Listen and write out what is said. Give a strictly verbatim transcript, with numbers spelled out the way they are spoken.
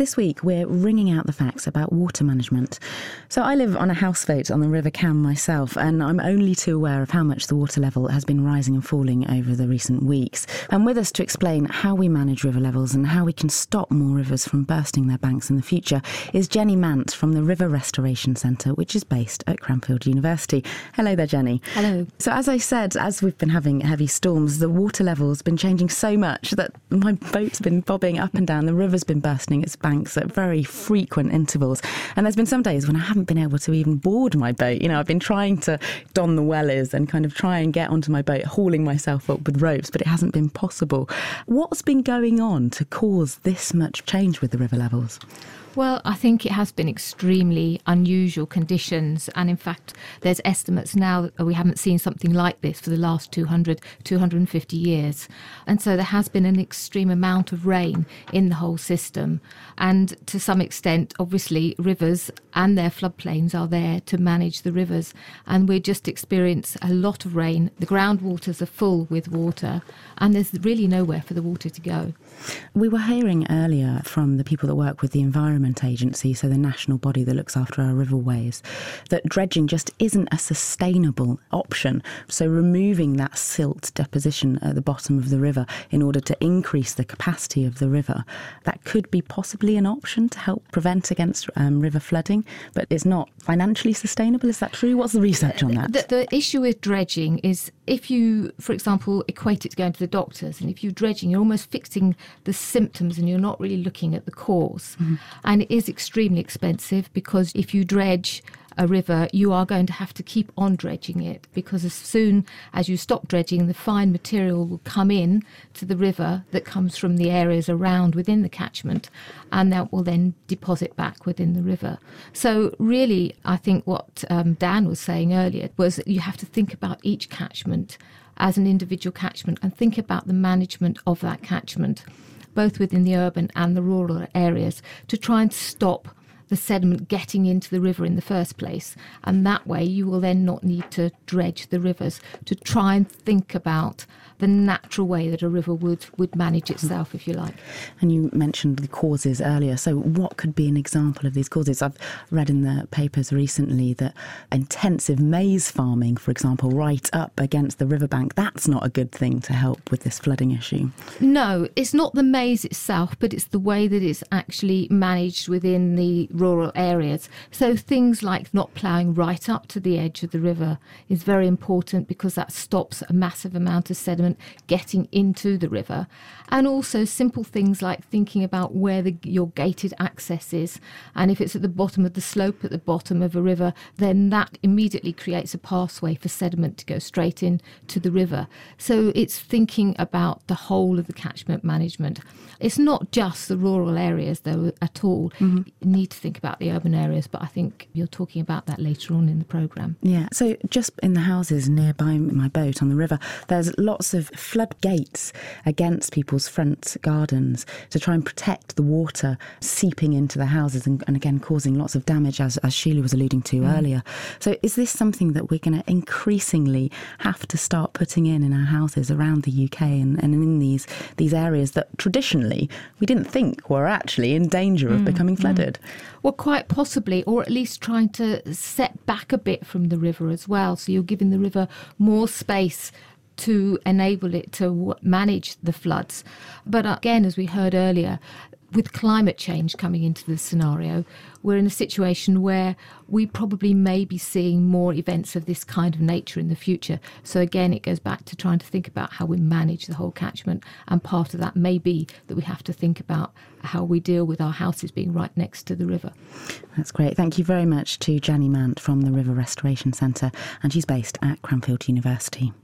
this week we're wringing out the facts about water management. So I live on a houseboat on the River Cam myself, and I'm only too aware of how much the water level has been rising and falling over the recent weeks. And with us to explain how we manage river levels and how we can stop more rivers from bursting their banks in the future is Jenny Mant from the River Restoration Centre, which is based at Cranfield University. Hello there, Jenny. Hello. So as I said, as we've been having heavy storms, the water level's been changing so much that my boat's been bobbing up and down. The river's been bursting its banks at very frequent intervals. And there's been some days when I haven't been able to even board my boat. You know, I've been trying to don the wellies and kind of try and get onto my boat, hauling myself up with ropes, but it hasn't been possible. What's been going on to cause this much change with the river levels? Well, I think it has been extremely unusual conditions. And in fact, there's estimates now that we haven't seen something like this for the last two hundred, two hundred fifty years. And so there has been an extreme amount of rain in the whole system. And to some extent, obviously, rivers and their floodplains are there to manage the rivers. And we just experience a lot of rain. The groundwaters are full with water, and there's really nowhere for the water to go. We were hearing earlier from the people that work with the Environment Agency, so the national body that looks after our riverways, that dredging just isn't a sustainable option. So removing that silt deposition at the bottom of the river in order to increase the capacity of the river, that could be possibly an option to help prevent against um, river flooding, but it's not financially sustainable. Is that true? What's the research on that? The, the issue with dredging is if you, for example, equate it to going to the doctors, and if you're dredging, you're almost fixing the symptoms and you're not really looking at the cause. Mm-hmm. And it is extremely expensive, because if you dredge a river, you are going to have to keep on dredging it, because as soon as you stop dredging, the fine material will come in to the river that comes from the areas around within the catchment, and that will then deposit back within the river. So really, I think what um, Dan was saying earlier was that you have to think about each catchment as an individual catchment and think about the management of that catchment, both within the urban and the rural areas, to try and stop the sediment getting into the river in the first place. And that way you will then not need to dredge the rivers, to try and think about the natural way that a river would, would manage itself, if you like. And you mentioned the causes earlier. So what could be an example of these causes? I've read in the papers recently that intensive maize farming, for example, right up against the riverbank, that's not a good thing to help with this flooding issue. No, it's not the maize itself, but it's the way that it's actually managed within the rural areas. So things like not ploughing right up to the edge of the river is very important, because that stops a massive amount of sediment getting into the river. And also simple things like thinking about where the, your gated access is. And if it's at the bottom of the slope at the bottom of a river, then that immediately creates a pathway for sediment to go straight in to the river. So it's thinking about the whole of the catchment management. It's not just the rural areas, though, at all. Mm-hmm. You need to think about the urban areas, but I think you're talking about that later on in the programme. Yeah, so just in the houses nearby my boat on the river, there's lots of floodgates against people's front gardens to try and protect the water seeping into the houses and, and again causing lots of damage, as, as Sheila was alluding to mm. earlier. So is this something that we're going to increasingly have to start putting in in our houses around the U K and, and in these these areas that traditionally we didn't think were actually in danger of mm. becoming flooded? Mm. Well, quite possibly, or at least trying to set back a bit from the river as well. So you're giving the river more space to enable it to manage the floods. But again, as we heard earlier, with climate change coming into the scenario, we're in a situation where we probably may be seeing more events of this kind of nature in the future. So again, it goes back to trying to think about how we manage the whole catchment. And part of that may be that we have to think about how we deal with our houses being right next to the river. That's great. Thank you very much to Jenny Mant from the River Restoration Centre, and she's based at Cranfield University.